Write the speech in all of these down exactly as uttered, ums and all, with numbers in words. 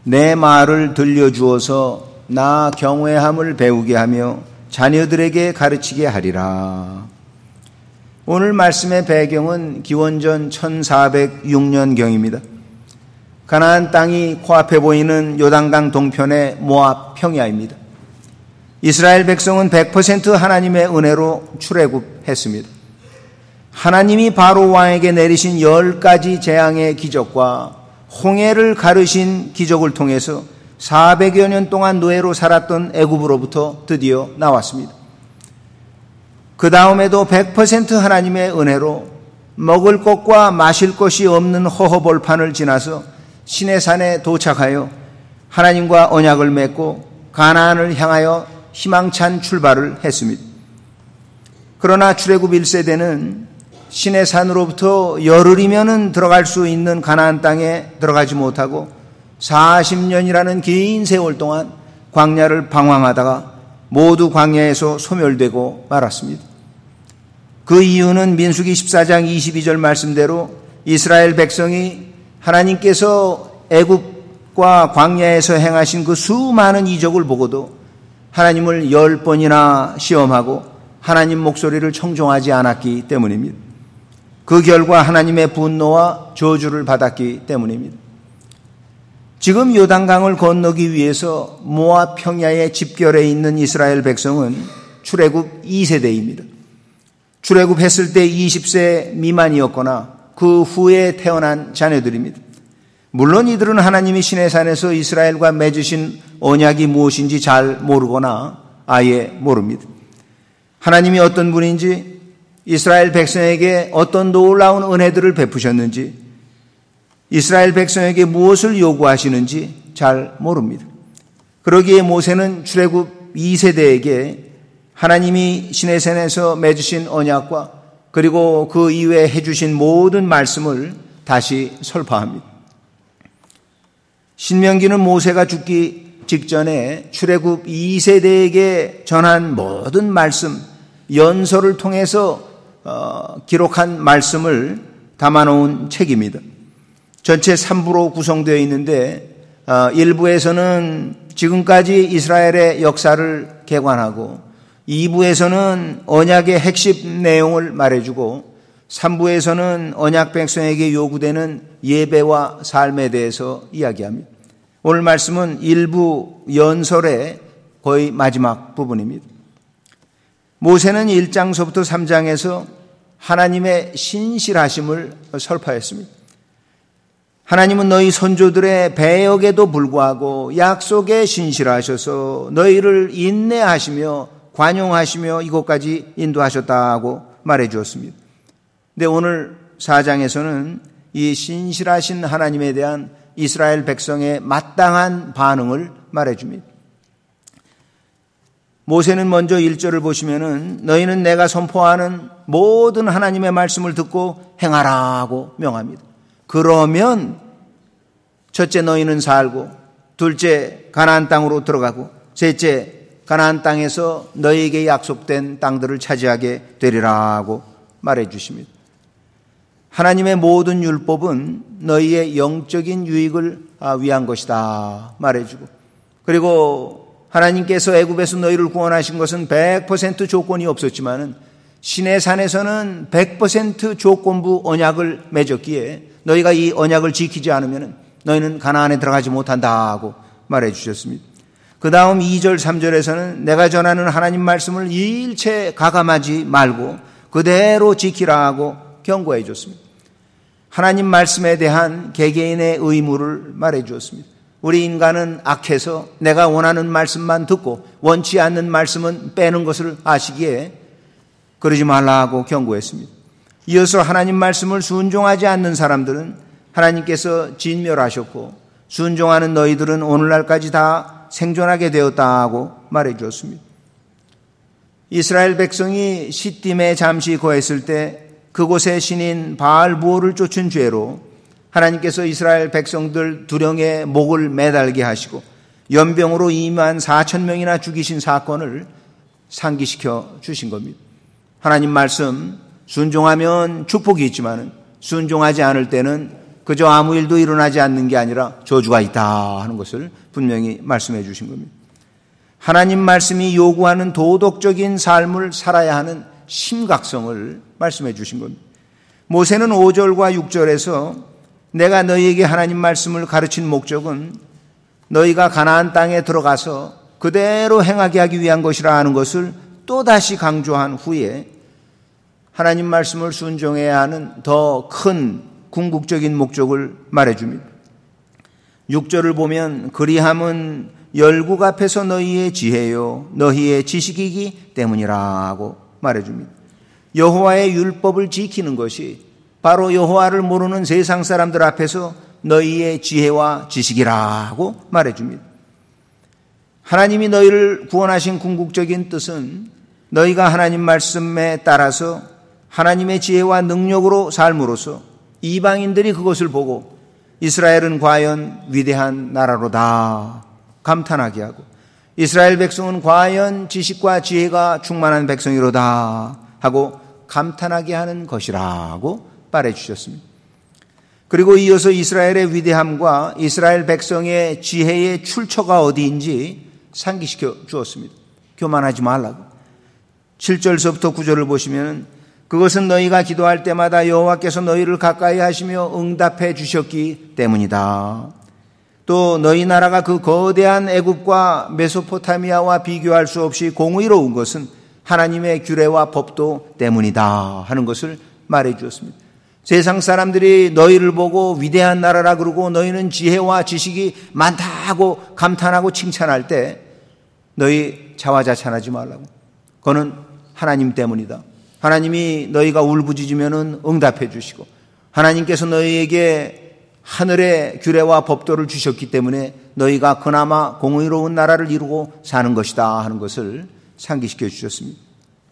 내 말을 들려주어서 나 경외함을 배우게 하며 자녀들에게 가르치게 하리라. 오늘 말씀의 배경은 기원전 천사백육 년경입니다. 가나안 땅이 코앞에 보이는 요단강 동편의 모압 평야입니다. 이스라엘 백성은 백 퍼센트 하나님의 은혜로 출애굽했습니다. 하나님이 바로 왕에게 내리신 열 가지 재앙의 기적과 홍해를 가르신 기적을 통해서 사백여 년 동안 노예로 살았던 애굽으로부터 드디어 나왔습니다. 그 다음에도 백 퍼센트 하나님의 은혜로 먹을 것과 마실 것이 없는 허허벌판을 지나서 시내산에 도착하여 하나님과 언약을 맺고 가나안을 향하여 희망찬 출발을 했습니다. 그러나 출애굽 일 세대는 시내산으로부터 열흘이면은 들어갈 수 있는 가나안 땅에 들어가지 못하고 사십 년이라는 긴 세월 동안 광야를 방황하다가 모두 광야에서 소멸되고 말았습니다. 그 이유는 민수기 십사 장 이십이 절 말씀대로 이스라엘 백성이 하나님께서 애굽과 광야에서 행하신 그 수많은 이적을 보고도 하나님을 열 번이나 시험하고 하나님 목소리를 청종하지 않았기 때문입니다. 그 결과 하나님의 분노와 저주를 받았기 때문입니다. 지금 요단강을 건너기 위해서 모압 평야의 집결해 있는 이스라엘 백성은 출애굽 이 세대입니다. 출애굽했을 때 이십 세 미만이었거나 그 후에 태어난 자녀들입니다. 물론 이들은 하나님이 시내산에서 이스라엘과 맺으신 언약이 무엇인지 잘 모르거나 아예 모릅니다. 하나님이 어떤 분인지, 이스라엘 백성에게 어떤 놀라운 은혜들을 베푸셨는지, 이스라엘 백성에게 무엇을 요구하시는지 잘 모릅니다. 그러기에 모세는 출애굽 이 세대에게 하나님이 시내산에서 맺으신 언약과 그리고 그 이후에 해주신 모든 말씀을 다시 설파합니다. 신명기는 모세가 죽기 직전에 출애굽 이 세대에게 전한 모든 말씀, 연설을 통해서 어, 기록한 말씀을 담아놓은 책입니다. 전체 삼 부로 구성되어 있는데 어, 일 부에서는 지금까지 이스라엘의 역사를 개관하고 이 부에서는 언약의 핵심 내용을 말해주고 삼 부에서는 언약 백성에게 요구되는 예배와 삶에 대해서 이야기합니다. 오늘 말씀은 일부 연설의 거의 마지막 부분입니다. 모세는 일 장서부터 삼 장에서 하나님의 신실하심을 설파했습니다. 하나님은 너희 선조들의 배역에도 불구하고 약속에 신실하셔서 너희를 인내하시며 관용하시며 이곳까지 인도하셨다고 말해 주었습니다. 근데 오늘 사 장에서는 이 신실하신 하나님에 대한 이스라엘 백성의 마땅한 반응을 말해 줍니다. 모세는 먼저 일 절을 보시면은 너희는 내가 선포하는 모든 하나님의 말씀을 듣고 행하라고 명합니다. 그러면 첫째 너희는 살고, 둘째 가나안 땅으로 들어가고, 셋째 가나안 땅에서 너희에게 약속된 땅들을 차지하게 되리라고 말해 주십니다. 하나님의 모든 율법은 너희의 영적인 유익을 위한 것이다 말해주고, 그리고 하나님께서 애굽에서 너희를 구원하신 것은 백 퍼센트 조건이 없었지만은 시내산에서는 백 퍼센트 조건부 언약을 맺었기에 너희가 이 언약을 지키지 않으면 너희는 가나안에 들어가지 못한다고 말해 주셨습니다. 그 다음 이 절 삼 절에서는 내가 전하는 하나님 말씀을 일체 가감하지 말고 그대로 지키라고 경고해 줬습니다. 하나님 말씀에 대한 개개인의 의무를 말해 주었습니다. 우리 인간은 악해서 내가 원하는 말씀만 듣고 원치 않는 말씀은 빼는 것을 아시기에 그러지 말라고 경고했습니다. 이어서 하나님 말씀을 순종하지 않는 사람들은 하나님께서 진멸하셨고 순종하는 너희들은 오늘날까지 다 생존하게 되었다고 말해 주었습니다. 이스라엘 백성이 시딤에 잠시 거했을 때 그곳의 신인 바알부올을 쫓은 죄로 하나님께서 이스라엘 백성들 두령의 목을 매달게 하시고 연병으로 이만 사천 명이나 죽이신 사건을 상기시켜 주신 겁니다. 하나님 말씀 순종하면 축복이 있지만 순종하지 않을 때는 그저 아무 일도 일어나지 않는 게 아니라 저주가 있다 하는 것을 분명히 말씀해 주신 겁니다. 하나님 말씀이 요구하는 도덕적인 삶을 살아야 하는 심각성을 말씀해 주신 겁니다. 모세는 오 절과 육 절에서 내가 너희에게 하나님 말씀을 가르친 목적은 너희가 가나안 땅에 들어가서 그대로 행하게 하기 위한 것이라 하는 것을 또다시 강조한 후에 하나님 말씀을 순종해야 하는 더 큰 궁극적인 목적을 말해줍니다. 육 절을 보면 그리함은 열국 앞에서 너희의 지혜요 너희의 지식이기 때문이라고 말해줍니다. 여호와의 율법을 지키는 것이 바로 여호와를 모르는 세상 사람들 앞에서 너희의 지혜와 지식이라고 말해줍니다. 하나님이 너희를 구원하신 궁극적인 뜻은 너희가 하나님 말씀에 따라서 하나님의 지혜와 능력으로 삶으로써 이방인들이 그것을 보고 이스라엘은 과연 위대한 나라로다 감탄하게 하고 이스라엘 백성은 과연 지식과 지혜가 충만한 백성이로다 하고 감탄하게 하는 것이라고 말해주셨습니다. 그리고 이어서 이스라엘의 위대함과 이스라엘 백성의 지혜의 출처가 어디인지 상기시켜 주었습니다. 교만하지 말라고. 칠 절서부터 구 절을 보시면 그것은 너희가 기도할 때마다 여호와께서 너희를 가까이 하시며 응답해 주셨기 때문이다. 또 너희 나라가 그 거대한 애굽과 메소포타미아와 비교할 수 없이 공의로운 것은 하나님의 규례와 법도 때문이다 하는 것을 말해 주었습니다. 세상 사람들이 너희를 보고 위대한 나라라 그러고 너희는 지혜와 지식이 많다고 감탄하고 칭찬할 때 너희 자화자찬하지 말라고. 그거는 하나님 때문이다. 하나님이 너희가 울부짖으면 응답해 주시고 하나님께서 너희에게 하늘의 규례와 법도를 주셨기 때문에 너희가 그나마 공의로운 나라를 이루고 사는 것이다 하는 것을 상기시켜 주셨습니다.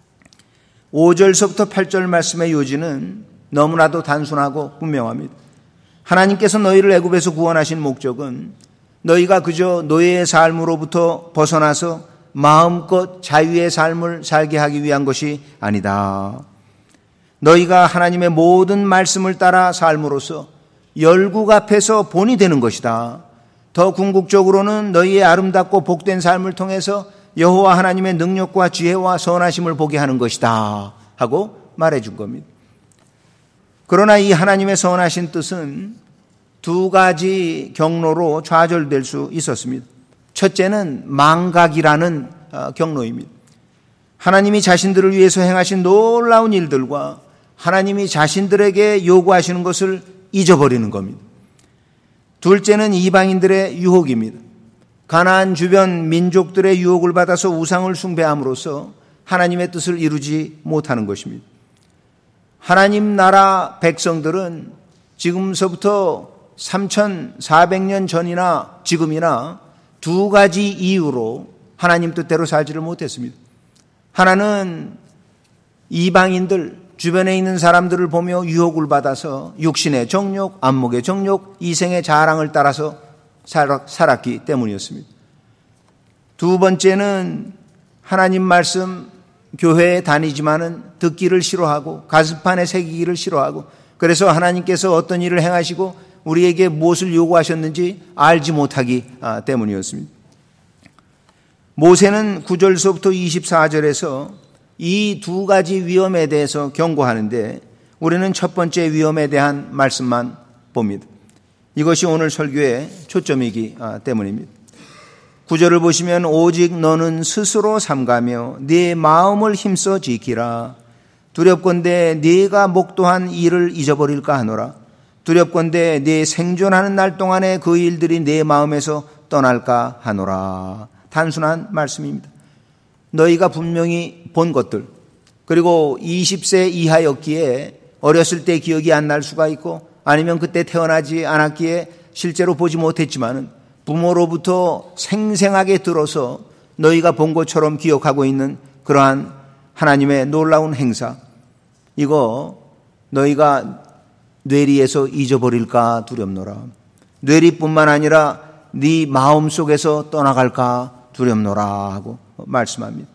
오 절서부터 팔 절 말씀의 요지는 너무나도 단순하고 분명합니다. 하나님께서 너희를 애굽에서 구원하신 목적은 너희가 그저 노예의 삶으로부터 벗어나서 마음껏 자유의 삶을 살게 하기 위한 것이 아니다. 너희가 하나님의 모든 말씀을 따라 삶으로써 열국 앞에서 본이 되는 것이다. 더 궁극적으로는 너희의 아름답고 복된 삶을 통해서 여호와 하나님의 능력과 지혜와 선하심을 보게 하는 것이다 하고 말해준 겁니다. 그러나 이 하나님의 선하신 뜻은 두 가지 경로로 좌절될 수 있었습니다. 첫째는 망각이라는 경로입니다. 하나님이 자신들을 위해서 행하신 놀라운 일들과 하나님이 자신들에게 요구하시는 것을 잊어버리는 겁니다. 둘째는 이방인들의 유혹입니다. 가나안 주변 민족들의 유혹을 받아서 우상을 숭배함으로써 하나님의 뜻을 이루지 못하는 것입니다. 하나님 나라 백성들은 지금서부터 삼천사백 년 전이나 지금이나 두 가지 이유로 하나님 뜻대로 살지를 못했습니다. 하나는 이방인들, 주변에 있는 사람들을 보며 유혹을 받아서 육신의 정욕, 안목의 정욕, 이생의 자랑을 따라서 살았기 때문이었습니다. 두 번째는 하나님 말씀 교회에 다니지만은 듣기를 싫어하고 가슴판에 새기기를 싫어하고 그래서 하나님께서 어떤 일을 행하시고 우리에게 무엇을 요구하셨는지 알지 못하기 때문이었습니다. 모세는 구 절서부터 이십사 절에서 이 두 가지 위험에 대해서 경고하는데 우리는 첫 번째 위험에 대한 말씀만 봅니다. 이것이 오늘 설교의 초점이기 때문입니다. 구 절을 보시면 오직 너는 스스로 삼가며 네 마음을 힘써 지키라. 두렵건대 네가 목도한 일을 잊어버릴까 하노라. 두렵건대 네 생존하는 날 동안에 그 일들이 네 마음에서 떠날까 하노라. 단순한 말씀입니다. 너희가 분명히 본 것들 그리고 이십 세 이하였기에 어렸을 때 기억이 안 날 수가 있고 아니면 그때 태어나지 않았기에 실제로 보지 못했지만은 부모로부터 생생하게 들어서 너희가 본 것처럼 기억하고 있는 그러한 하나님의 놀라운 행사 이거 너희가 뇌리에서 잊어버릴까 두렵노라. 뇌리뿐만 아니라 네 마음속에서 떠나갈까 두렵노라 하고 말씀합니다.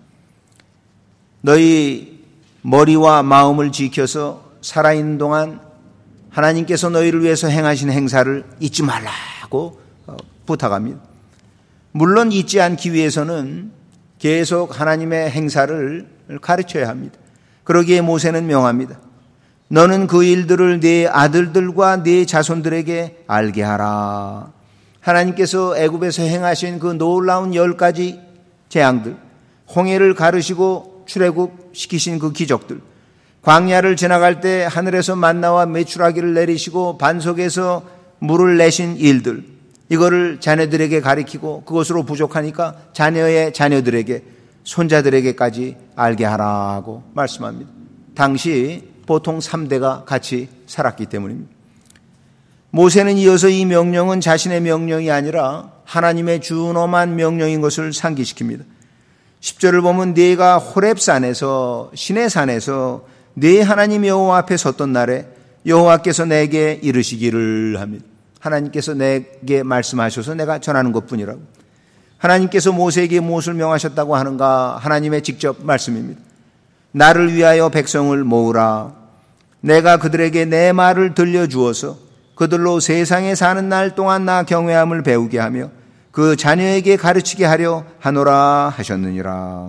너희 머리와 마음을 지켜서 살아있는 동안 하나님께서 너희를 위해서 행하신 행사를 잊지 말라고 부탁합니다. 물론 잊지 않기 위해서는 계속 하나님의 행사를 가르쳐야 합니다. 그러기에 모세는 명합니다. 너는 그 일들을 네 아들들과 네 자손들에게 알게 하라. 하나님께서 애굽에서 행하신 그 놀라운 열 가지 재앙들, 홍해를 가르시고 출애굽시키신 그 기적들, 광야를 지나갈 때 하늘에서 만나와 메추라기를 내리시고 반석에서 물을 내신 일들, 이거를 자녀들에게 가르치고 그것으로 부족하니까 자녀의 자녀들에게, 손자들에게까지 알게 하라고 말씀합니다. 당시 보통 삼 대가 같이 살았기 때문입니다. 모세는 이어서 이 명령은 자신의 명령이 아니라 하나님의 준엄한 명령인 것을 상기시킵니다. 십 절을 보면 네가 호렙산에서 시내산에서 네 하나님 여호와 앞에 섰던 날에 여호와께서 내게 이르시기를 합니다. 하나님께서 내게 말씀하셔서 내가 전하는 것뿐이라고. 하나님께서 모세에게 무엇을 명하셨다고 하는가? 하나님의 직접 말씀입니다. 나를 위하여 백성을 모으라. 내가 그들에게 내 말을 들려주어서 그들로 세상에 사는 날 동안 나 경외함을 배우게 하며 그 자녀에게 가르치게 하려 하노라 하셨느니라.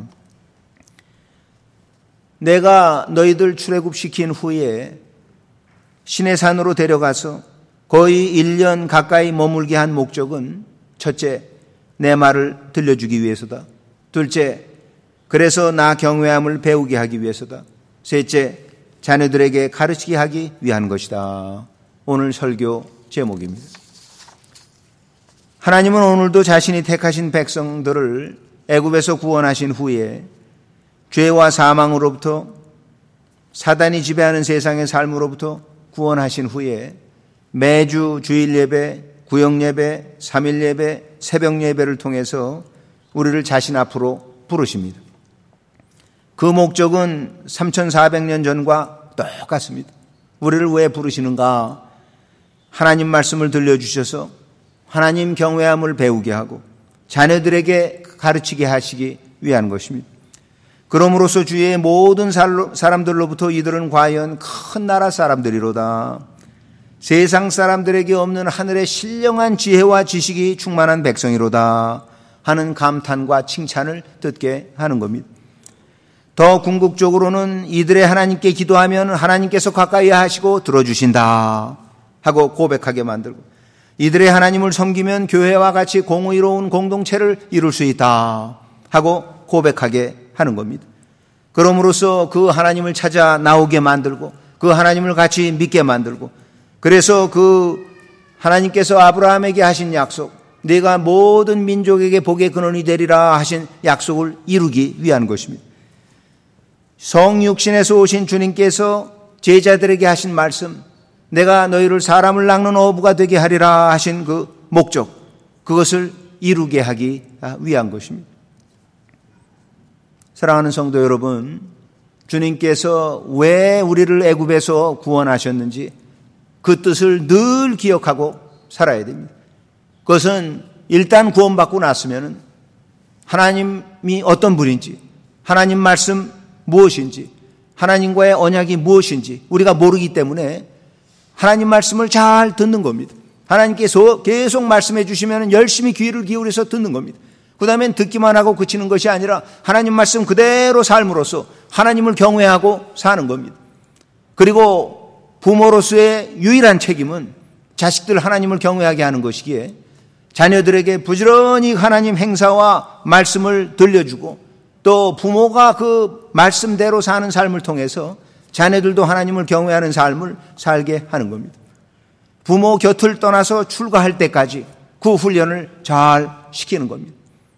내가 너희들 출애굽시킨 후에 시내산으로 데려가서 거의 일 년 가까이 머물게 한 목적은 첫째, 내 말을 들려주기 위해서다. 둘째, 그래서 나 경외함을 배우게 하기 위해서다. 셋째, 자녀들에게 가르치게 하기 위한 것이다. 오늘 설교 제목입니다. 하나님은 오늘도 자신이 택하신 백성들을 애굽에서 구원하신 후에 죄와 사망으로부터, 사단이 지배하는 세상의 삶으로부터 구원하신 후에 매주 주일 예배, 구역 예배, 삼일 예배, 새벽 예배를 통해서 우리를 자신 앞으로 부르십니다. 그 목적은 삼천사백 년 전과 똑같습니다. 우리를 왜 부르시는가? 하나님 말씀을 들려주셔서 하나님 경외함을 배우게 하고 자녀들에게 가르치게 하시기 위한 것입니다. 그럼으로써 주위의 모든 사람들로부터 이들은 과연 큰 나라 사람들이로다. 세상 사람들에게 없는 하늘의 신령한 지혜와 지식이 충만한 백성이로다 하는 감탄과 칭찬을 듣게 하는 겁니다. 더 궁극적으로는 이들의 하나님께 기도하면 하나님께서 가까이 하시고 들어주신다 하고 고백하게 만들고, 이들의 하나님을 섬기면 교회와 같이 공의로운 공동체를 이룰 수 있다 하고 고백하게 하는 겁니다. 그럼으로써 그 하나님을 찾아 나오게 만들고 그 하나님을 같이 믿게 만들고, 그래서 그 하나님께서 아브라함에게 하신 약속, 네가 모든 민족에게 복의 근원이 되리라 하신 약속을 이루기 위한 것입니다. 성육신에서 오신 주님께서 제자들에게 하신 말씀, 내가 너희를 사람을 낚는 어부가 되게 하리라 하신 그 목적, 그것을 이루게 하기 위한 것입니다. 사랑하는 성도 여러분, 주님께서 왜 우리를 애굽에서 구원하셨는지 그 뜻을 늘 기억하고 살아야 됩니다. 그것은 일단 구원받고 났으면 하나님이 어떤 분인지, 하나님 말씀 무엇인지, 하나님과의 언약이 무엇인지 우리가 모르기 때문에 하나님 말씀을 잘 듣는 겁니다. 하나님께서 계속 말씀해 주시면 열심히 귀를 기울여서 듣는 겁니다. 그 다음엔 듣기만 하고 그치는 것이 아니라 하나님 말씀 그대로 삶으로써 하나님을 경외하고 사는 겁니다. 그리고 부모로서의 유일한 책임은 자식들 하나님을 경외하게 하는 것이기에 자녀들에게 부지런히 하나님 행사와 말씀을 들려주고, 또 부모가 그 말씀대로 사는 삶을 통해서 자녀들도 하나님을 경외하는 삶을 살게 하는 겁니다. 부모 곁을 떠나서 출가할 때까지 그 훈련을 잘 시키는 겁니다.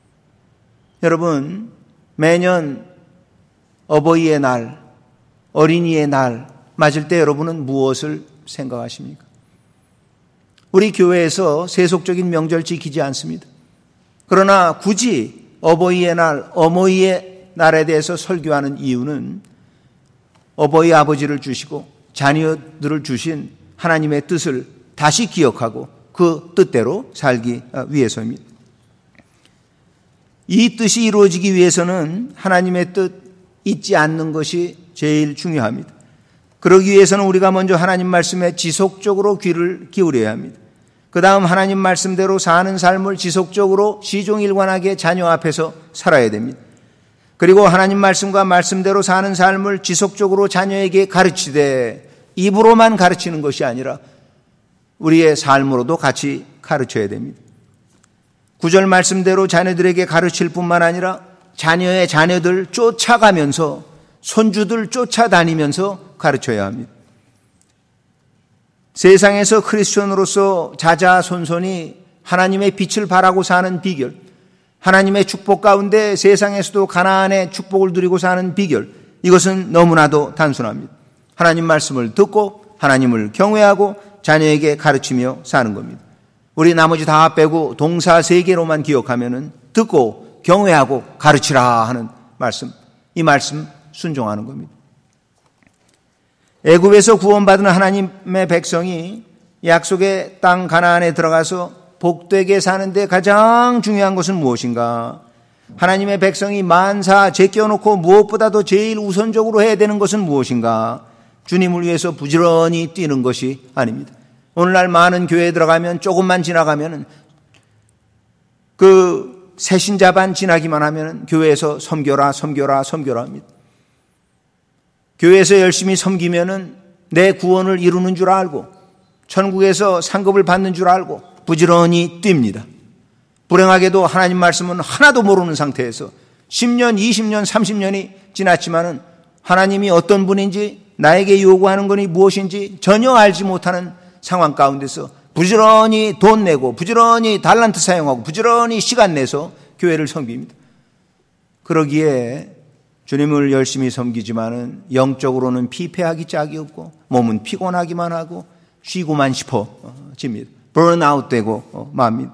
여러분, 매년 어버이의 날, 어린이의 날 맞을 때 여러분은 무엇을 생각하십니까? 우리 교회에서 세속적인 명절 지키지 않습니다. 그러나 굳이 어버이의 날, 어머니의 날에 대해서 설교하는 이유는 어버이 아버지를 주시고 자녀들을 주신 하나님의 뜻을 다시 기억하고 그 뜻대로 살기 위해서입니다. 이 뜻이 이루어지기 위해서는 하나님의 뜻 잊지 않는 것이 제일 중요합니다. 그러기 위해서는 우리가 먼저 하나님 말씀에 지속적으로 귀를 기울여야 합니다. 그 다음 하나님 말씀대로 사는 삶을 지속적으로 시종일관하게 자녀 앞에서 살아야 됩니다. 그리고 하나님 말씀과 말씀대로 사는 삶을 지속적으로 자녀에게 가르치되 입으로만 가르치는 것이 아니라 우리의 삶으로도 같이 가르쳐야 됩니다. 구절 말씀대로 자녀들에게 가르칠 뿐만 아니라 자녀의 자녀들 쫓아가면서 손주들 쫓아다니면서 가르쳐야 합니다. 세상에서 크리스천으로서 자자손손이 하나님의 빛을 발하고 사는 비결, 하나님의 축복 가운데 세상에서도 가나안의 축복을 누리고 사는 비결, 이것은 너무나도 단순합니다. 하나님 말씀을 듣고 하나님을 경외하고 자녀에게 가르치며 사는 겁니다. 우리 나머지 다 빼고 동사 세 개로만 기억하면은 듣고 경외하고 가르치라 하는 말씀, 이 말씀 순종하는 겁니다. 애굽에서 구원받은 하나님의 백성이 약속의 땅 가나안에 들어가서 복되게 사는데 가장 중요한 것은 무엇인가? 하나님의 백성이 만사 제껴놓고 무엇보다도 제일 우선적으로 해야 되는 것은 무엇인가? 주님을 위해서 부지런히 뛰는 것이 아닙니다. 오늘날 많은 교회에 들어가면 조금만 지나가면 그 새신자반 지나기만 하면 교회에서 섬겨라 섬겨라 섬겨라 합니다. 교회에서 열심히 섬기면은 내 구원을 이루는 줄 알고 천국에서 상급을 받는 줄 알고 부지런히 뜁니다. 불행하게도 하나님 말씀은 하나도 모르는 상태에서 십 년, 이십 년, 삼십 년이 지났지만은 하나님이 어떤 분인지 나에게 요구하는 것이 무엇인지 전혀 알지 못하는 상황 가운데서 부지런히 돈 내고 부지런히 달란트 사용하고 부지런히 시간 내서 교회를 섬깁니다. 그러기에 주님을 열심히 섬기지만은 영적으로는 피폐하기 짝이 없고 몸은 피곤하기만 하고 쉬고만 싶어집니다. 번아웃 되고 맙니다.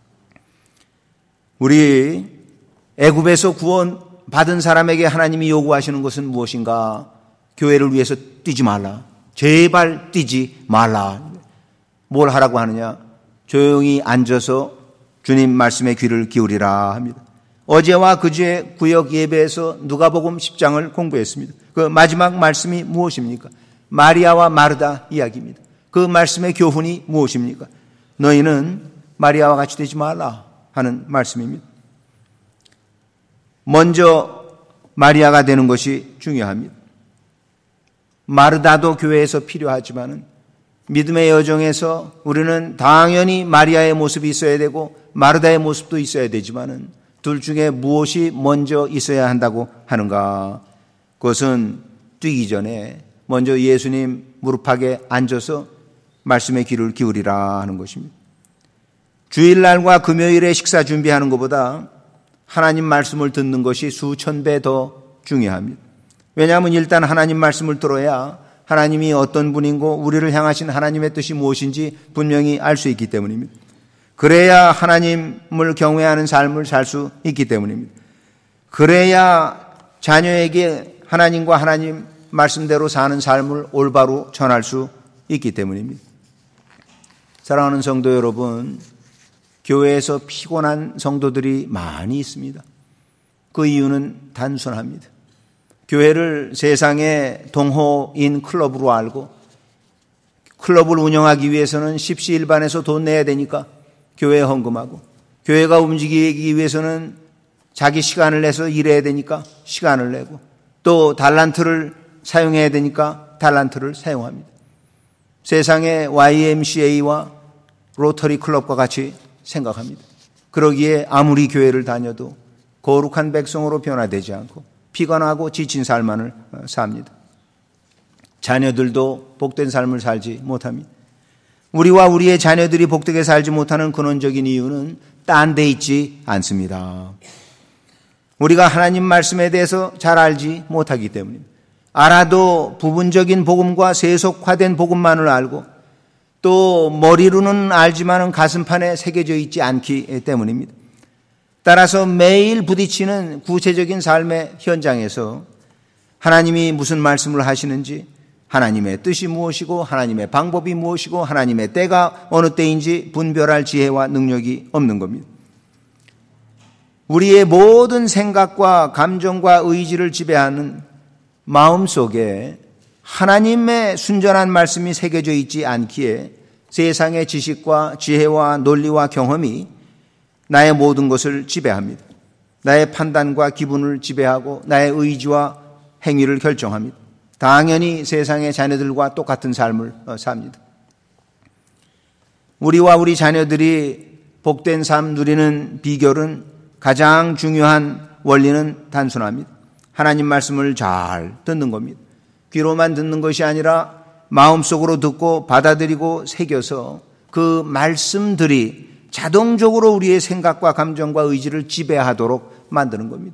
우리 애굽에서 구원 받은 사람에게 하나님이 요구하시는 것은 무엇인가? 교회를 위해서 뛰지 말라. 제발 뛰지 말라. 뭘 하라고 하느냐? 조용히 앉아서 주님 말씀에 귀를 기울이라 합니다. 어제와 그제 구역 예배에서 누가복음 십 장을 공부했습니다. 그 마지막 말씀이 무엇입니까? 마리아와 마르다 이야기입니다. 그 말씀의 교훈이 무엇입니까? 너희는 마리아와 같이 되지 말라 하는 말씀입니다. 먼저 마리아가 되는 것이 중요합니다. 마르다도 교회에서 필요하지만은 믿음의 여정에서 우리는 당연히 마리아의 모습이 있어야 되고 마르다의 모습도 있어야 되지만은 둘 중에 무엇이 먼저 있어야 한다고 하는가? 그것은 뛰기 전에 먼저 예수님 무릎팍에 앉아서 말씀의 귀를 기울이라 하는 것입니다. 주일날과 금요일에 식사 준비하는 것보다 하나님 말씀을 듣는 것이 수천 배 더 중요합니다. 왜냐하면 일단 하나님 말씀을 들어야 하나님이 어떤 분이고 우리를 향하신 하나님의 뜻이 무엇인지 분명히 알 수 있기 때문입니다. 그래야 하나님을 경외하는 삶을 살 수 있기 때문입니다. 그래야 자녀에게 하나님과 하나님 말씀대로 사는 삶을 올바로 전할 수 있기 때문입니다. 사랑하는 성도 여러분, 교회에서 피곤한 성도들이 많이 있습니다. 그 이유는 단순합니다. 교회를 세상의 동호인 클럽으로 알고 클럽을 운영하기 위해서는 십시일반에서 돈 내야 되니까 교회에 헌금하고 교회가 움직이기 위해서는 자기 시간을 내서 일해야 되니까 시간을 내고 또 달란트를 사용해야 되니까 달란트를 사용합니다. 세상의 와이엠씨에이와 로터리 클럽과 같이 생각합니다. 그러기에 아무리 교회를 다녀도 거룩한 백성으로 변화되지 않고 피곤하고 지친 삶만을 삽니다. 자녀들도 복된 삶을 살지 못합니다. 우리와 우리의 자녀들이 복되게 살지 못하는 근원적인 이유는 딴 데 있지 않습니다. 우리가 하나님 말씀에 대해서 잘 알지 못하기 때문입니다. 알아도 부분적인 복음과 세속화된 복음만을 알고 또 머리로는 알지만은 가슴판에 새겨져 있지 않기 때문입니다. 따라서 매일 부딪히는 구체적인 삶의 현장에서 하나님이 무슨 말씀을 하시는지, 하나님의 뜻이 무엇이고 하나님의 방법이 무엇이고 하나님의 때가 어느 때인지 분별할 지혜와 능력이 없는 겁니다. 우리의 모든 생각과 감정과 의지를 지배하는 마음속에 하나님의 순전한 말씀이 새겨져 있지 않기에 세상의 지식과 지혜와 논리와 경험이 나의 모든 것을 지배합니다. 나의 판단과 기분을 지배하고 나의 의지와 행위를 결정합니다. 당연히 세상의 자녀들과 똑같은 삶을 삽니다. 우리와 우리 자녀들이 복된 삶 누리는 비결은 가장 중요한 원리는 단순합니다. 하나님 말씀을 잘 듣는 겁니다. 귀로만 듣는 것이 아니라 마음속으로 듣고 받아들이고 새겨서 그 말씀들이 자동적으로 우리의 생각과 감정과 의지를 지배하도록 만드는 겁니다.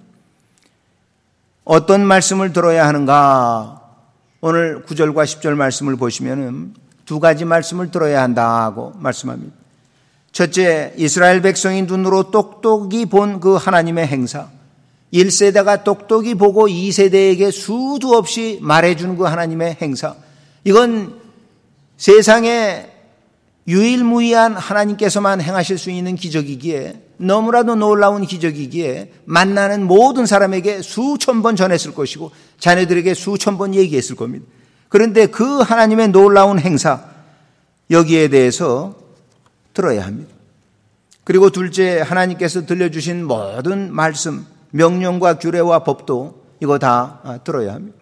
어떤 말씀을 들어야 하는가? 오늘 구 절과 십 절 말씀을 보시면 두 가지 말씀을 들어야 한다고 말씀합니다. 첫째, 이스라엘 백성이 눈으로 똑똑히 본 그 하나님의 행사. 일 세대가 똑똑히 보고 이 세대에게 수도 없이 말해준 그 하나님의 행사. 이건 세상에 유일무이한 하나님께서만 행하실 수 있는 기적이기에 너무나도 놀라운 기적이기에 만나는 모든 사람에게 수천 번 전했을 것이고 자녀들에게 수천 번 얘기했을 겁니다. 그런데 그 하나님의 놀라운 행사 여기에 대해서 들어야 합니다. 그리고 둘째, 하나님께서 들려주신 모든 말씀, 명령과 규례와 법도 이거 다 들어야 합니다.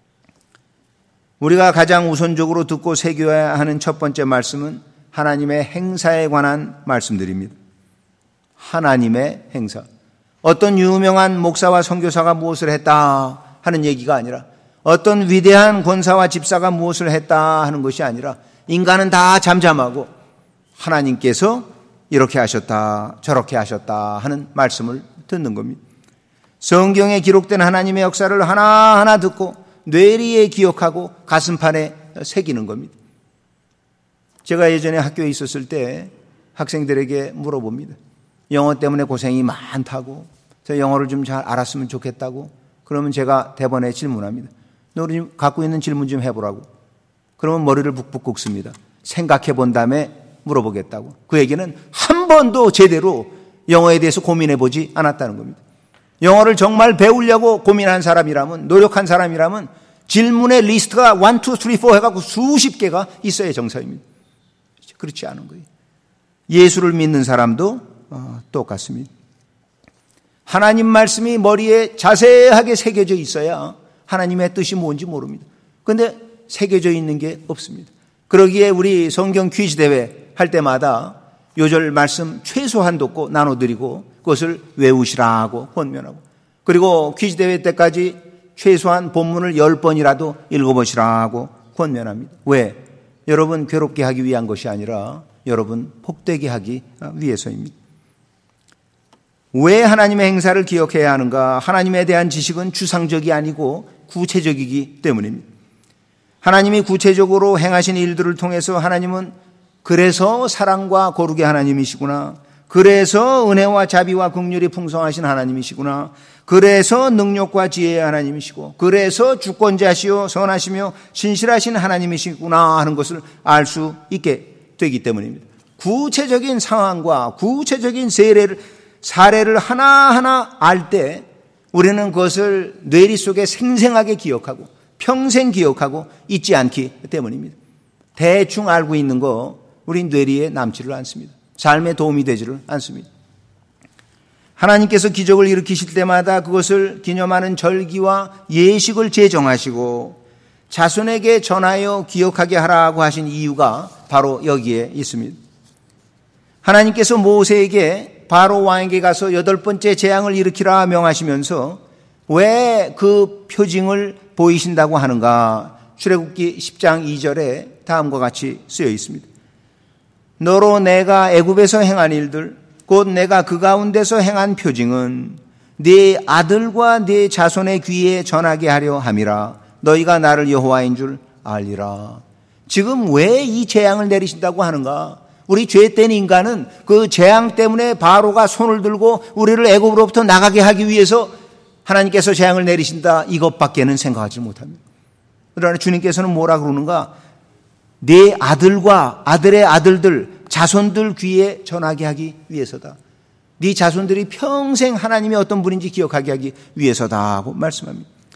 우리가 가장 우선적으로 듣고 새겨야 하는 첫 번째 말씀은 하나님의 행사에 관한 말씀들입니다. 하나님의 행사. 어떤 유명한 목사와 선교사가 무엇을 했다 하는 얘기가 아니라 어떤 위대한 권사와 집사가 무엇을 했다 하는 것이 아니라 인간은 다 잠잠하고 하나님께서 이렇게 하셨다 저렇게 하셨다 하는 말씀을 듣는 겁니다. 성경에 기록된 하나님의 역사를 하나하나 듣고 뇌리에 기억하고 가슴판에 새기는 겁니다. 제가 예전에 학교에 있었을 때 학생들에게 물어봅니다. 영어 때문에 고생이 많다고, 저 영어를 좀 잘 알았으면 좋겠다고. 그러면 제가 대번에 질문합니다. 너희 갖고 있는 질문 좀 해보라고. 그러면 머리를 북북 굽습니다. 생각해 본 다음에 물어보겠다고. 그 얘기는 한 번도 제대로 영어에 대해서 고민해 보지 않았다는 겁니다. 영어를 정말 배우려고 고민한 사람이라면, 노력한 사람이라면 질문의 리스트가 일, 이, 삼, 사 해갖고 수십 개가 있어야 정상입니다. 그렇지 않은 거예요. 예수를 믿는 사람도 어, 똑같습니다. 하나님 말씀이 머리에 자세하게 새겨져 있어야 하나님의 뜻이 뭔지 모릅니다. 그런데 새겨져 있는 게 없습니다. 그러기에 우리 성경 퀴즈 대회 할 때마다 요절 말씀 최소한 듣고 나눠드리고 그것을 외우시라고 권면하고, 그리고 퀴즈 대회 때까지 최소한 본문을 열 번이라도 읽어보시라고 권면합니다. 왜? 여러분 괴롭게 하기 위한 것이 아니라 여러분 복되게 하기 위해서입니다. 왜 하나님의 행사를 기억해야 하는가? 하나님에 대한 지식은 추상적이 아니고 구체적이기 때문입니다. 하나님이 구체적으로 행하신 일들을 통해서 하나님은 그래서 사랑과 거룩의 하나님이시구나, 그래서 은혜와 자비와 긍휼이 풍성하신 하나님이시구나, 그래서 능력과 지혜의 하나님이시고, 그래서 주권자시요 선하시며 신실하신 하나님이시구나 하는 것을 알 수 있게 되기 때문입니다. 구체적인 상황과 구체적인 세례를, 사례를 하나하나 알 때 우리는 그것을 뇌리 속에 생생하게 기억하고 평생 기억하고 잊지 않기 때문입니다. 대충 알고 있는 거 우리 뇌리에 남지를 않습니다. 삶에 도움이 되지를 않습니다. 하나님께서 기적을 일으키실 때마다 그것을 기념하는 절기와 예식을 제정하시고 자손에게 전하여 기억하게 하라고 하신 이유가 바로 여기에 있습니다. 하나님께서 모세에게 바로 왕에게 가서 여덟 번째 재앙을 일으키라 명하시면서 왜 그 표징을 보이신다고 하는가? 출애굽기 십 장 이 절에 다음과 같이 쓰여 있습니다. 너로 내가 애굽에서 행한 일들 곧 내가 그 가운데서 행한 표징은 네 아들과 네 자손의 귀에 전하게 하려 함이라. 너희가 나를 여호와인 줄 알리라. 지금 왜 이 재앙을 내리신다고 하는가? 우리 죄된 인간은 그 재앙 때문에 바로가 손을 들고 우리를 애굽으로부터 나가게 하기 위해서 하나님께서 재앙을 내리신다 이것밖에는 생각하지 못합니다. 그러나 주님께서는 뭐라 그러는가? 네 아들과 아들의 아들들, 자손들 귀에 전하게 하기 위해서다. 네 자손들이 평생 하나님이 어떤 분인지 기억하게 하기 위해서다 하고 말씀합니다.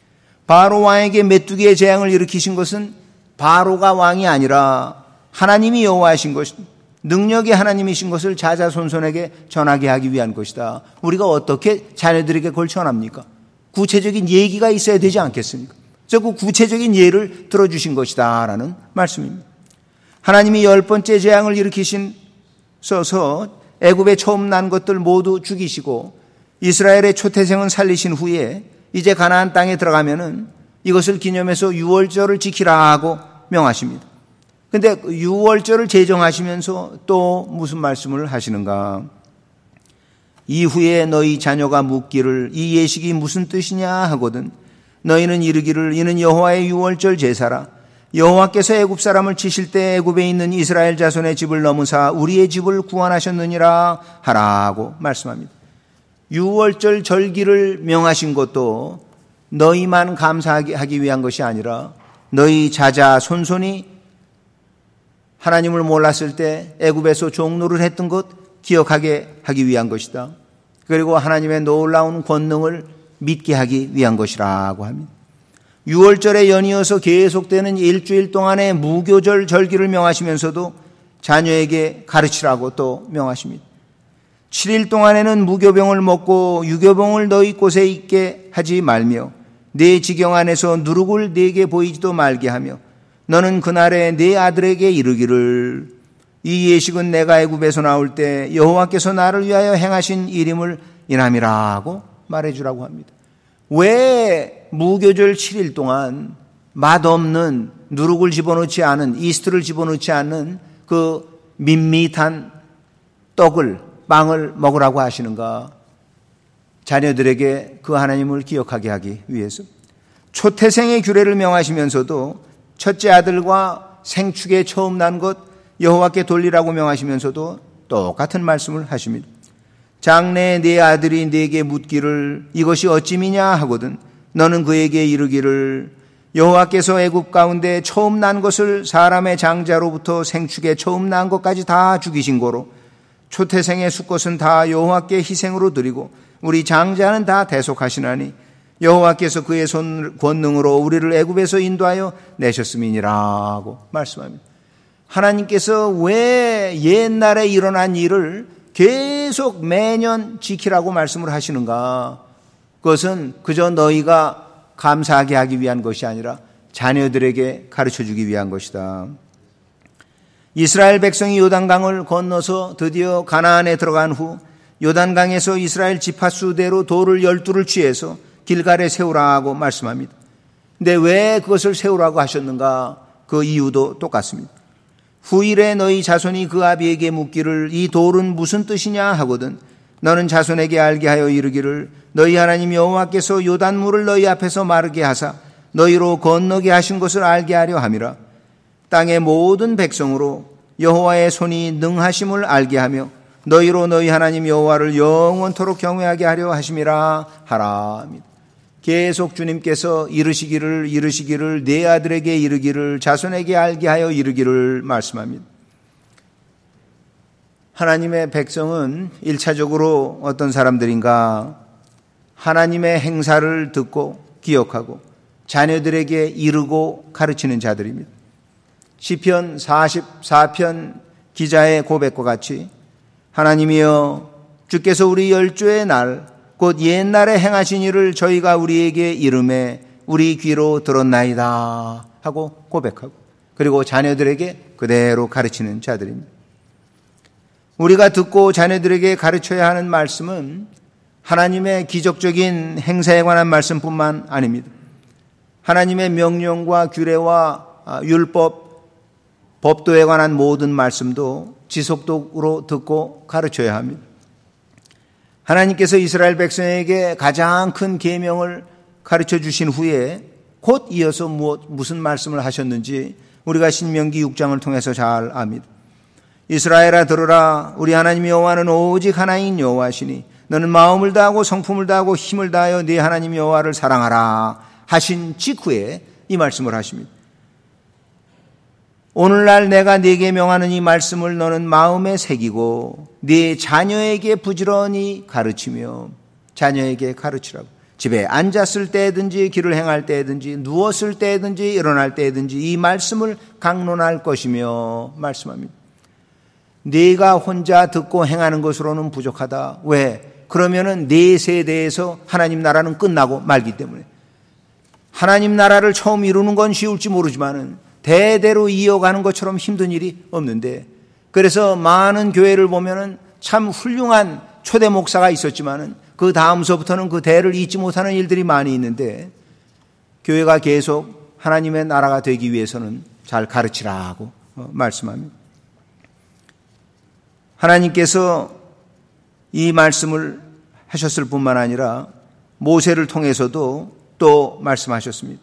바로 왕에게 메뚜기의 재앙을 일으키신 것은 바로가 왕이 아니라 하나님이 여호와이신 것, 능력의 하나님이신 것을 자자손손에게 전하게 하기 위한 것이다. 우리가 어떻게 자녀들에게 그걸 전합니까? 구체적인 얘기가 있어야 되지 않겠습니까? 저 그 구체적인 예를 들어주신 것이다 라는 말씀입니다. 하나님이 열 번째 재앙을 일으키신 서서 애굽에 처음 난 것들 모두 죽이시고 이스라엘의 초태생은 살리신 후에 이제 가나안 땅에 들어가면은 이것을 기념해서 유월절을 지키라고 명하십니다. 근데 유월절을 제정하시면서 또 무슨 말씀을 하시는가? 이후에 너희 자녀가 묻기를 이 예식이 무슨 뜻이냐 하거든 너희는 이르기를 이는 여호와의 유월절 제사라. 여호와께서 애굽 사람을 치실 때 애굽에 있는 이스라엘 자손의 집을 넘으사 우리의 집을 구원하셨느니라 하라고 말씀합니다. 유월절 절기를 명하신 것도 너희만 감사하기 위한 것이 아니라 너희 자자 손손이 하나님을 몰랐을 때 애굽에서 종노를 했던 것 기억하게 하기 위한 것이다. 그리고 하나님의 놀라운 권능을 믿게 하기 위한 것이라고 합니다. 유월절에 연이어서 계속되는 일주일 동안의 무교절 절기를 명하시면서도 자녀에게 가르치라고 또 명하십니다. 칠 일 동안에는 무교병을 먹고 유교병을 너희 곳에 있게 하지 말며 내 지경 안에서 누룩을 내게 보이지도 말게 하며 너는 그날에 네 아들에게 이르기를 이 예식은 내가 애굽에서 나올 때 여호와께서 나를 위하여 행하신 일임을 인함이라고 말해주라고 합니다. 왜 무교절 칠 일 동안 맛없는 누룩을 집어넣지 않은 이스트를 집어넣지 않는 그 밋밋한 떡을 빵을 먹으라고 하시는가? 자녀들에게 그 하나님을 기억하게 하기 위해서. 초태생의 규례를 명하시면서도 첫째 아들과 생축에 처음 난 것 여호와께 돌리라고 명하시면서도 똑같은 말씀을 하십니다. 장래에 네 아들이 네게 묻기를 이것이 어찌미냐 하거든 너는 그에게 이르기를 여호와께서 애굽 가운데 처음 난 것을 사람의 장자로부터 생축에 처음 난 것까지 다 죽이신 거로 초태생의 수것은 다 여호와께 희생으로 드리고 우리 장자는 다 대속하시나니 여호와께서 그의 손 권능으로 우리를 애굽에서 인도하여 내셨음이니라고 말씀합니다. 하나님께서 왜 옛날에 일어난 일을 계속 매년 지키라고 말씀을 하시는가? 그것은 그저 너희가 감사하게 하기 위한 것이 아니라 자녀들에게 가르쳐주기 위한 것이다. 이스라엘 백성이 요단강을 건너서 드디어 가나안에 들어간 후 요단강에서 이스라엘 지파수대로 돌을 열두를 취해서 길갈에 세우라고 말씀합니다. 근데 왜 그것을 세우라고 하셨는가? 그 이유도 똑같습니다. 후일에 너희 자손이 그 아비에게 묻기를 이 돌은 무슨 뜻이냐 하거든 너는 자손에게 알게 하여 이르기를 너희 하나님 여호와께서 요단물을 너희 앞에서 마르게 하사 너희로 건너게 하신 것을 알게 하려 함이라. 땅의 모든 백성으로 여호와의 손이 능하심을 알게 하며 너희로 너희 하나님 여호와를 영원토록 경외하게 하려 하심이라 하라 합니다. 계속 주님께서 이르시기를 이르시기를 내 아들에게 이르기를 자손에게 알게 하여 이르기를 말씀합니다. 하나님의 백성은 일차적으로 어떤 사람들인가? 하나님의 행사를 듣고 기억하고 자녀들에게 이르고 가르치는 자들입니다. 시편 사십사 편 기자의 고백과 같이 하나님이여 주께서 우리 열조의 날 곧 옛날에 행하신 일을 저희가 우리에게 이름해 우리 귀로 들었나이다 하고 고백하고 그리고 자녀들에게 그대로 가르치는 자들입니다. 우리가 듣고 자녀들에게 가르쳐야 하는 말씀은 하나님의 기적적인 행사에 관한 말씀뿐만 아닙니다. 하나님의 명령과 규례와 율법, 법도에 관한 모든 말씀도 지속적으로 듣고 가르쳐야 합니다. 하나님께서 이스라엘 백성에게 가장 큰 계명을 가르쳐 주신 후에 곧 이어서 무엇, 무슨 말씀을 하셨는지 우리가 신명기 육 장을 통해서 잘 압니다. 이스라엘아 들으라 우리 하나님 여호와는 오직 하나인 여호와시니 너는 마음을 다하고 성품을 다하고 힘을 다하여 네 하나님 여호와를 사랑하라 하신 직후에 이 말씀을 하십니다. 오늘날 내가 네게 명하는 이 말씀을 너는 마음에 새기고 네 자녀에게 부지런히 가르치며 자녀에게 가르치라고. 집에 앉았을 때든지 길을 행할 때든지 누웠을 때든지 일어날 때든지 이 말씀을 강론할 것이며 말씀합니다. 네가 혼자 듣고 행하는 것으로는 부족하다. 왜? 그러면은 네 세대에서 하나님 나라는 끝나고 말기 때문에. 하나님 나라를 처음 이루는 건 쉬울지 모르지만은 대대로 이어가는 것처럼 힘든 일이 없는데, 그래서 많은 교회를 보면은 참 훌륭한 초대 목사가 있었지만은 그 다음서부터는 그 대를 잇지 못하는 일들이 많이 있는데, 교회가 계속 하나님의 나라가 되기 위해서는 잘 가르치라고 말씀합니다. 하나님께서 이 말씀을 하셨을 뿐만 아니라 모세를 통해서도 또 말씀하셨습니다.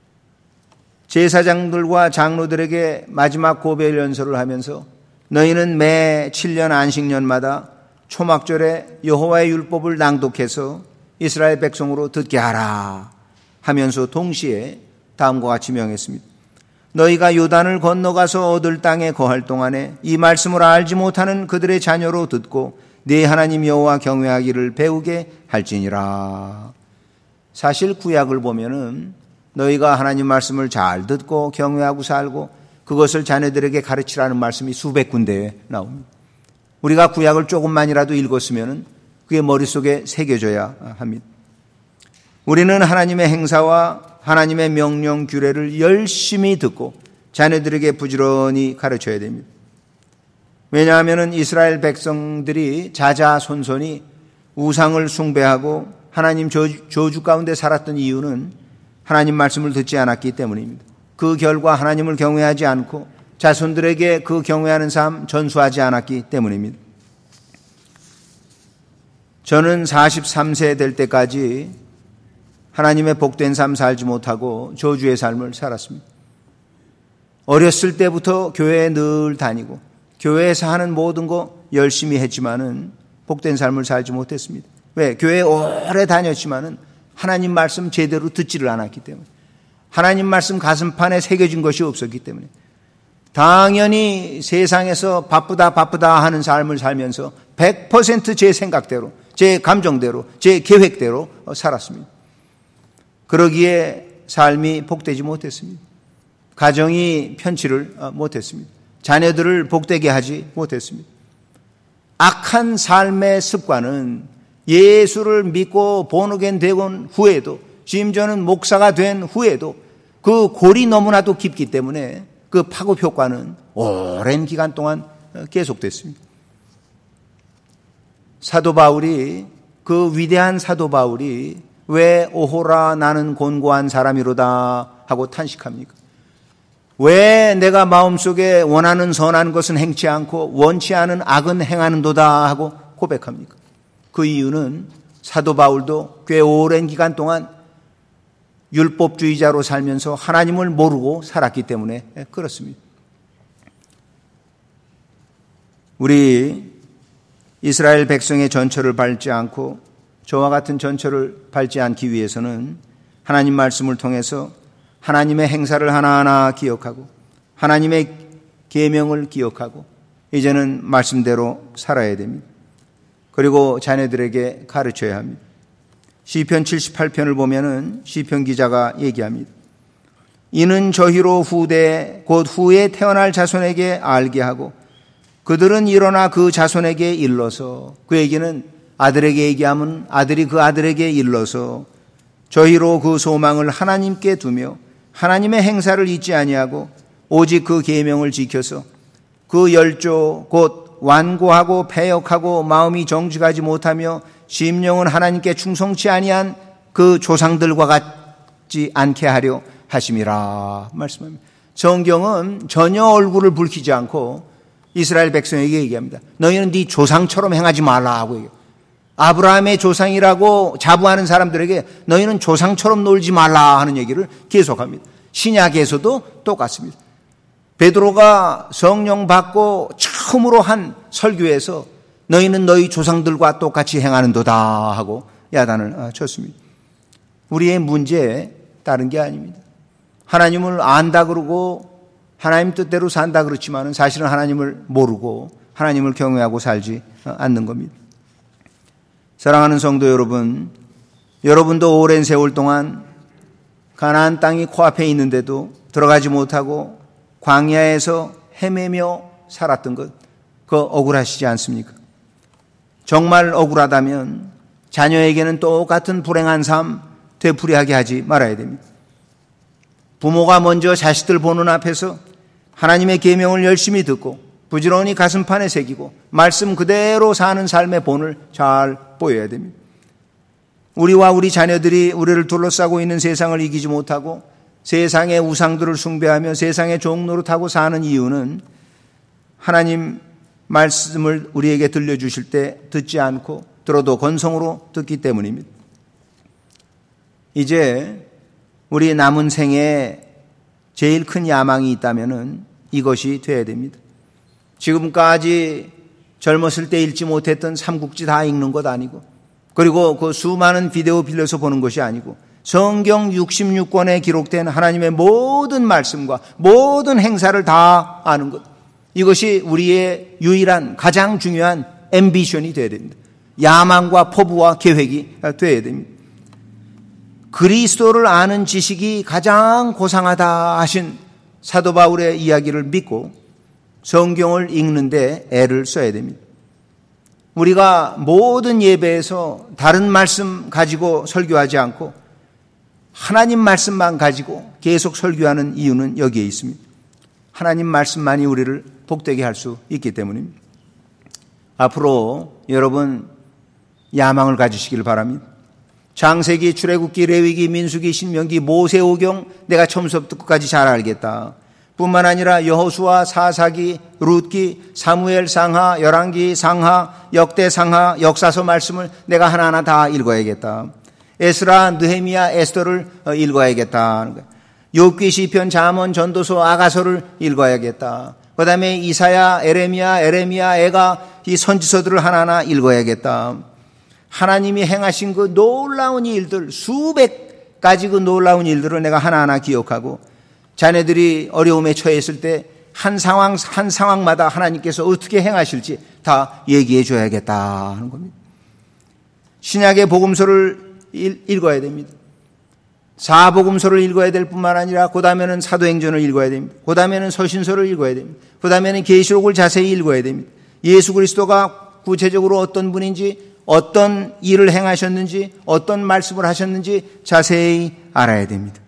제사장들과 장로들에게 마지막 고백 연설을 하면서 너희는 매 칠 년 안식년마다 초막절에 여호와의 율법을 낭독해서 이스라엘 백성으로 듣게 하라 하면서 동시에 다음과 같이 명했습니다. 너희가 요단을 건너가서 얻을 땅에 거할 동안에 이 말씀을 알지 못하는 그들의 자녀로 듣고 네 하나님 여호와 경외하기를 배우게 할지니라. 사실 구약을 보면은 너희가 하나님 말씀을 잘 듣고 경외하고 살고 그것을 자녀들에게 가르치라는 말씀이 수백 군데에 나옵니다. 우리가 구약을 조금만이라도 읽었으면 그게 머릿속에 새겨져야 합니다. 우리는 하나님의 행사와 하나님의 명령 규례를 열심히 듣고 자녀들에게 부지런히 가르쳐야 됩니다. 왜냐하면 이스라엘 백성들이 자자손손이 우상을 숭배하고 하나님 저주, 저주 가운데 살았던 이유는 하나님 말씀을 듣지 않았기 때문입니다. 그 결과 하나님을 경외하지 않고 자손들에게 그 경외하는 삶 전수하지 않았기 때문입니다. 저는 사십삼 세 될 때까지 하나님의 복된 삶 살지 못하고 저주의 삶을 살았습니다. 어렸을 때부터 교회에 늘 다니고 교회에서 하는 모든 거 열심히 했지만은 복된 삶을 살지 못했습니다. 왜? 교회에 오래 다녔지만은 하나님 말씀 제대로 듣지를 않았기 때문에, 하나님 말씀 가슴판에 새겨진 것이 없었기 때문에, 당연히 세상에서 바쁘다 바쁘다 하는 삶을 살면서 백 퍼센트 제 생각대로, 제 감정대로, 제 계획대로 살았습니다. 그러기에 삶이 복되지 못했습니다. 가정이 편치를 못했습니다. 자녀들을 복되게 하지 못했습니다. 악한 삶의 습관은 예수를 믿고 본어겐 되곤 후에도, 심지어는 목사가 된 후에도 그 골이 너무나도 깊기 때문에 그 파급 효과는 오랜 기간 동안 계속됐습니다. 사도 바울이, 그 위대한 사도 바울이 왜 오호라 나는 곤고한 사람이로다 하고 탄식합니까? 왜 내가 마음속에 원하는 선한 것은 행치 않고 원치 않은 악은 행하는도다 하고 고백합니까? 그 이유는 사도 바울도 꽤 오랜 기간 동안 율법주의자로 살면서 하나님을 모르고 살았기 때문에 그렇습니다. 우리 이스라엘 백성의 전철을 밟지 않고 저와 같은 전철을 밟지 않기 위해서는 하나님 말씀을 통해서 하나님의 행사를 하나하나 기억하고 하나님의 계명을 기억하고 이제는 말씀대로 살아야 됩니다. 그리고 자녀들에게 가르쳐야 합니다. 시편 칠십팔 편을 보면은 시편 기자가 얘기합니다. 이는 저희로 후대 곧 후에 태어날 자손에게 알게 하고 그들은 일어나 그 자손에게 일러서, 그 얘기는 아들에게 얘기하면 아들이 그 아들에게 일러서 저희로 그 소망을 하나님께 두며 하나님의 행사를 잊지 아니하고 오직 그 계명을 지켜서 그 열조 곧 완고하고 패역하고 마음이 정직하지 못하며 심령은 하나님께 충성치 아니한 그 조상들과 같지 않게 하려 하심이라 말씀합니다. 성경은 전혀 얼굴을 붉히지 않고 이스라엘 백성에게 얘기합니다. 너희는 네 조상처럼 행하지 말라 하고 얘기해요. 아브라함의 조상이라고 자부하는 사람들에게 너희는 조상처럼 놀지 말라 하는 얘기를 계속합니다. 신약에서도 똑같습니다. 베드로가 성령 받고 처음으로 한 설교에서 너희는 너희 조상들과 똑같이 행하는도다 하고 야단을 쳤습니다. 우리의 문제 다른 게 아닙니다. 하나님을 안다 그러고 하나님 뜻대로 산다 그렇지만 사실은 하나님을 모르고 하나님을 경외하고 살지 않는 겁니다. 사랑하는 성도 여러분, 여러분도 오랜 세월 동안 가나안 땅이 코앞에 있는데도 들어가지 못하고 광야에서 헤매며 살았던 것, 그거 억울하시지 않습니까? 정말 억울하다면 자녀에게는 똑같은 불행한 삶 되풀이하게 하지 말아야 됩니다. 부모가 먼저 자식들 보는 앞에서 하나님의 계명을 열심히 듣고 부지런히 가슴판에 새기고 말씀 그대로 사는 삶의 본을 잘 보여야 됩니다. 우리와 우리 자녀들이 우리를 둘러싸고 있는 세상을 이기지 못하고 세상의 우상들을 숭배하며 세상의 종노릇하고 사는 이유는 하나님 말씀을 우리에게 들려주실 때 듣지 않고 들어도 건성으로 듣기 때문입니다. 이제 우리 남은 생에 제일 큰 야망이 있다면 이것이 되어야 됩니다. 지금까지 젊었을 때 읽지 못했던 삼국지 다 읽는 것 아니고, 그리고 그 수많은 비디오 빌려서 보는 것이 아니고, 성경 육십육 권에 기록된 하나님의 모든 말씀과 모든 행사를 다 아는 것, 이것이 우리의 유일한 가장 중요한 앰비션이 되어야 됩니다. 야망과 포부와 계획이 되어야 됩니다. 그리스도를 아는 지식이 가장 고상하다 하신 사도 바울의 이야기를 믿고 성경을 읽는데 애를 써야 됩니다. 우리가 모든 예배에서 다른 말씀 가지고 설교하지 않고 하나님 말씀만 가지고 계속 설교하는 이유는 여기에 있습니다. 하나님 말씀만이 우리를 복되게 할 수 있기 때문입니다. 앞으로 여러분 야망을 가지시길 바랍니다. 창세기, 출애굽기, 레위기, 민수기, 신명기, 모세오경 내가 처음부터 끝까지 잘 알겠다. 뿐만 아니라 여호수아, 사사기, 룻기, 사무엘 상하, 열왕기 상하, 역대 상하, 역사서 말씀을 내가 하나하나 다 읽어야겠다. 에스라, 느헤미야, 에스더를 읽어야겠다. 욥기, 시편, 잠언, 전도서, 아가서를 읽어야겠다. 그 다음에 이사야, 에레미야, 에레미야, 애가 이 선지서들을 하나하나 읽어야겠다. 하나님이 행하신 그 놀라운 일들, 수백 가지 그 놀라운 일들을 내가 하나하나 기억하고 자네들이 어려움에 처했을 때 한 상황, 한 상황마다 하나님께서 어떻게 행하실지 다 얘기해 줘야겠다 하는 겁니다. 신약의 복음서를 읽어야 됩니다. 사복음서를 읽어야 될 뿐만 아니라 그 다음에는 사도행전을 읽어야 됩니다. 그 다음에는 서신서를 읽어야 됩니다. 그 다음에는 계시록을 자세히 읽어야 됩니다. 예수 그리스도가 구체적으로 어떤 분인지, 어떤 일을 행하셨는지, 어떤 말씀을 하셨는지 자세히 알아야 됩니다.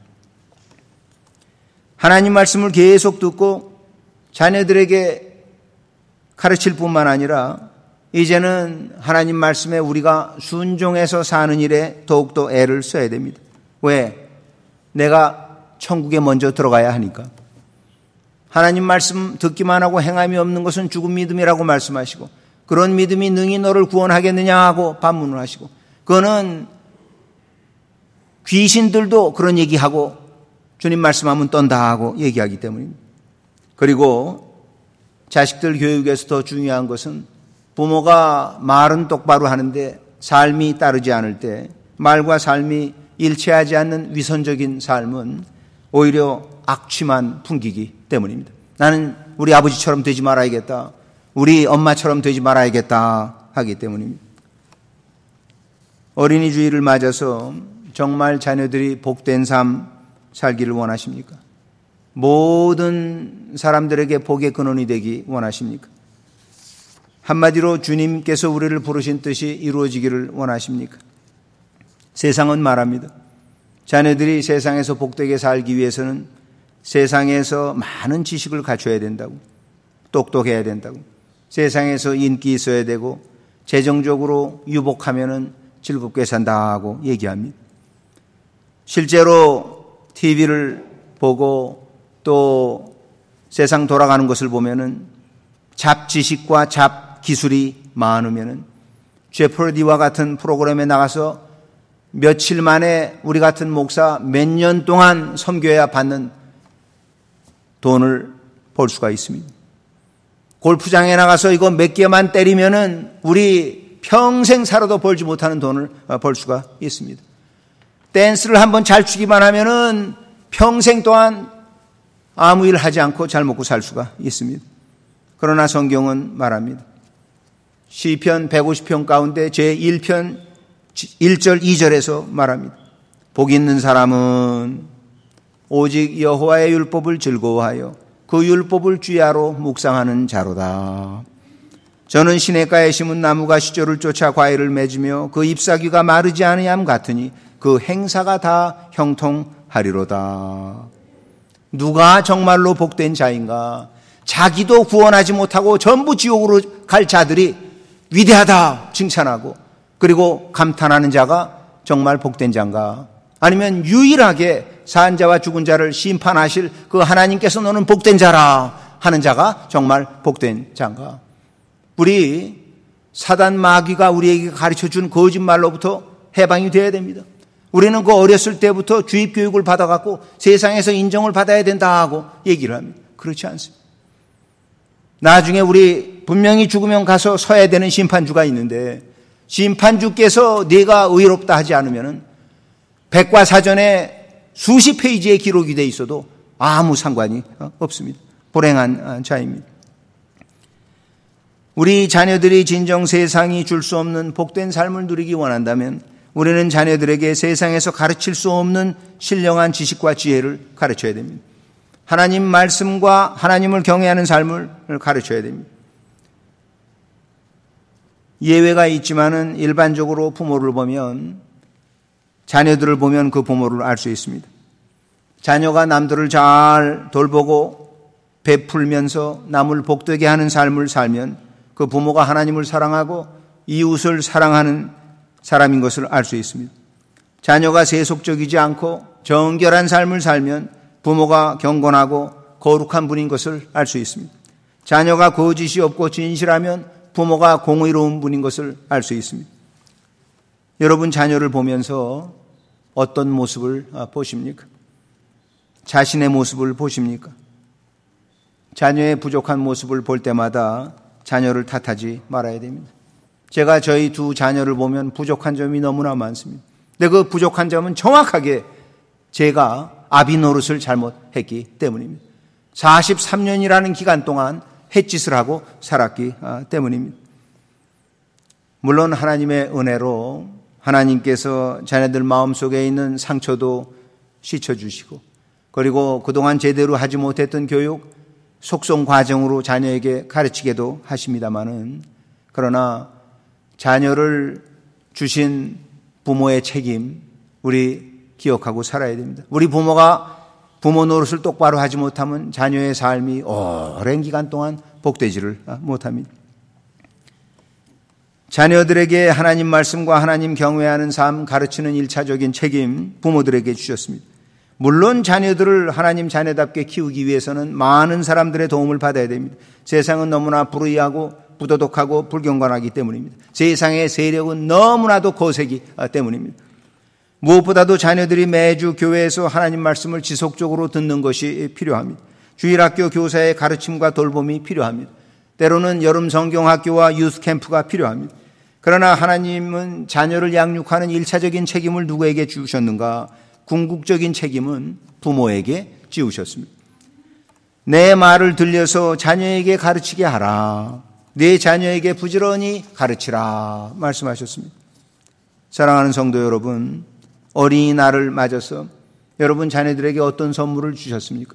하나님 말씀을 계속 듣고 자녀들에게 가르칠 뿐만 아니라 이제는 하나님 말씀에 우리가 순종해서 사는 일에 더욱더 애를 써야 됩니다. 왜? 내가 천국에 먼저 들어가야 하니까. 하나님 말씀 듣기만 하고 행함이 없는 것은 죽은 믿음이라고 말씀하시고, 그런 믿음이 능히 너를 구원하겠느냐 하고 반문을 하시고, 그거는 귀신들도 그런 얘기하고 주님 말씀하면 떤다 하고 얘기하기 때문입니다. 그리고 자식들 교육에서 더 중요한 것은 부모가 말은 똑바로 하는데 삶이 따르지 않을 때, 말과 삶이 일치하지 않는 위선적인 삶은 오히려 악취만 풍기기 때문입니다. 나는 우리 아버지처럼 되지 말아야겠다, 우리 엄마처럼 되지 말아야겠다 하기 때문입니다. 어린이 주일을 맞아서 정말 자녀들이 복된 삶 살기를 원하십니까? 모든 사람들에게 복의 근원이 되기 원하십니까? 한마디로 주님께서 우리를 부르신 뜻이 이루어지기를 원하십니까? 세상은 말합니다. 자녀들이 세상에서 복되게 살기 위해서는 세상에서 많은 지식을 갖춰야 된다고, 똑똑해야 된다고, 세상에서 인기 있어야 되고 재정적으로 유복하면은 즐겁게 산다고 얘기합니다. 실제로 티비를 보고 또 세상 돌아가는 것을 보면은 잡지식과 잡기술이 많으면은 제퍼디와 같은 프로그램에 나가서 며칠 만에 우리 같은 목사 몇 년 동안 섬겨야 받는 돈을 벌 수가 있습니다. 골프장에 나가서 이거 몇 개만 때리면은 우리 평생 살아도 벌지 못하는 돈을 벌 수가 있습니다. 댄스를 한번 잘 추기만 하면은 평생 동안 아무 일 하지 않고 잘 먹고 살 수가 있습니다. 그러나 성경은 말합니다. 시편 백오십 편 가운데 제일 편 일 절 이 절에서 말합니다. 복 있는 사람은 오직 여호와의 율법을 즐거워하여 그 율법을 주야로 묵상하는 자로다. 저는 시냇가에 심은 나무가 시조를 쫓아 과일을 맺으며 그 잎사귀가 마르지 아니함 같으니 그 행사가 다 형통하리로다. 누가 정말로 복된 자인가? 자기도 구원하지 못하고 전부 지옥으로 갈 자들이 위대하다 칭찬하고 그리고 감탄하는 자가 정말 복된 자인가? 아니면 유일하게 산 자와 죽은 자를 심판하실 그 하나님께서 너는 복된 자라 하는 자가 정말 복된 자인가? 우리 사단 마귀가 우리에게 가르쳐준 거짓말로부터 해방이 되어야 됩니다. 우리는 그 어렸을 때부터 주입 교육을 받아갖고 세상에서 인정을 받아야 된다 하고 얘기를 합니다. 그렇지 않습니다. 나중에 우리 분명히 죽으면 가서 서야 되는 심판주가 있는데 심판주께서 네가 의롭다 하지 않으면 백과사전에 수십 페이지의 기록이 돼 있어도 아무 상관이 없습니다. 불행한 자입니다. 우리 자녀들이 진정 세상이 줄 수 없는 복된 삶을 누리기 원한다면 우리는 자녀들에게 세상에서 가르칠 수 없는 신령한 지식과 지혜를 가르쳐야 됩니다. 하나님 말씀과 하나님을 경외하는 삶을 가르쳐야 됩니다. 예외가 있지만은 일반적으로 부모를 보면 자녀들을 보면 그 부모를 알 수 있습니다. 자녀가 남들을 잘 돌보고 베풀면서 남을 복되게 하는 삶을 살면 그 부모가 하나님을 사랑하고 이웃을 사랑하는 사람인 것을 알 수 있습니다. 자녀가 세속적이지 않고 정결한 삶을 살면 부모가 경건하고 거룩한 분인 것을 알 수 있습니다. 자녀가 거짓이 없고 진실하면 부모가 공의로운 분인 것을 알 수 있습니다. 여러분 자녀를 보면서 어떤 모습을 보십니까? 자신의 모습을 보십니까? 자녀의 부족한 모습을 볼 때마다 자녀를 탓하지 말아야 됩니다. 제가 저희 두 자녀를 보면 부족한 점이 너무나 많습니다. 근데 그 부족한 점은 정확하게 제가 아비 노릇을 잘못했기 때문입니다. 사십삼 년이라는 기간 동안 햇짓을 하고 살았기 때문입니다. 물론 하나님의 은혜로 하나님께서 자녀들 마음속에 있는 상처도 씻어주시고 그리고 그동안 제대로 하지 못했던 교육 속성 과정으로 자녀에게 가르치게도 하십니다마는 그러나 자녀를 주신 부모의 책임 우리 기억하고 살아야 됩니다. 우리 부모가 부모 노릇을 똑바로 하지 못하면 자녀의 삶이 오랜 기간 동안 복되지를 못합니다. 자녀들에게 하나님 말씀과 하나님 경외하는 삶 가르치는 일차적인 책임 부모들에게 주셨습니다. 물론 자녀들을 하나님 자녀답게 키우기 위해서는 많은 사람들의 도움을 받아야 됩니다. 세상은 너무나 불의하고 부도덕하고 불경건하기 때문입니다. 세상의 세력은 너무나도 거세기 때문입니다. 무엇보다도 자녀들이 매주 교회에서 하나님 말씀을 지속적으로 듣는 것이 필요합니다. 주일학교 교사의 가르침과 돌봄이 필요합니다. 때로는 여름 성경학교와 유스 캠프가 필요합니다. 그러나 하나님은 자녀를 양육하는 일차적인 책임을 누구에게 주셨는가? 궁극적인 책임은 부모에게 지우셨습니다. 내 말을 들려서 자녀에게 가르치게 하라. 내 자녀에게 부지런히 가르치라 말씀하셨습니다. 사랑하는 성도 여러분, 어린이날을 맞아서 여러분 자녀들에게 어떤 선물을 주셨습니까?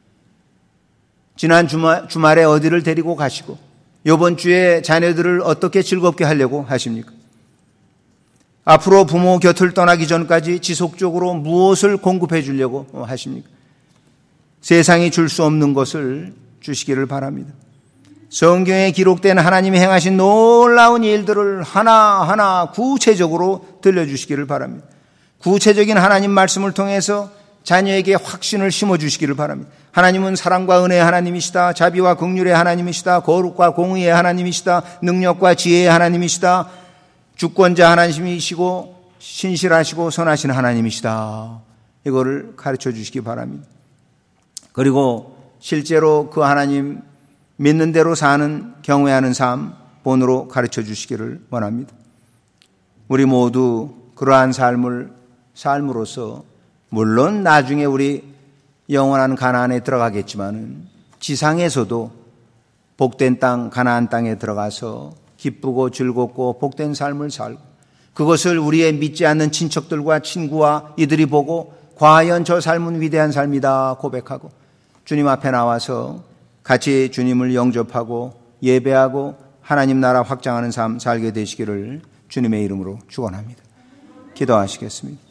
지난 주말, 주말에 어디를 데리고 가시고 이번 주에 자녀들을 어떻게 즐겁게 하려고 하십니까? 앞으로 부모 곁을 떠나기 전까지 지속적으로 무엇을 공급해 주려고 하십니까? 세상이 줄 수 없는 것을 주시기를 바랍니다. 성경에 기록된 하나님이 행하신 놀라운 일들을 하나하나 구체적으로 들려주시기를 바랍니다. 구체적인 하나님 말씀을 통해서 자녀에게 확신을 심어주시기를 바랍니다. 하나님은 사랑과 은혜의 하나님이시다. 자비와 긍휼의 하나님이시다. 거룩과 공의의 하나님이시다. 능력과 지혜의 하나님이시다. 주권자 하나님이시고 신실하시고 선하신 하나님이시다. 이거를 가르쳐 주시기 바랍니다. 그리고 실제로 그 하나님 믿는 대로 사는 경외하는 삶 본으로 가르쳐 주시기를 원합니다. 우리 모두 그러한 삶을 삶으로써 물론 나중에 우리 영원한 가나안에 들어가겠지만은 지상에서도 복된 땅 가나안 땅에 들어가서 기쁘고 즐겁고 복된 삶을 살고 그것을 우리의 믿지 않는 친척들과 친구와 이들이 보고 과연 저 삶은 위대한 삶이다 고백하고 주님 앞에 나와서 같이 주님을 영접하고 예배하고 하나님 나라 확장하는 삶 살게 되시기를 주님의 이름으로 축원합니다. 기도하시겠습니다.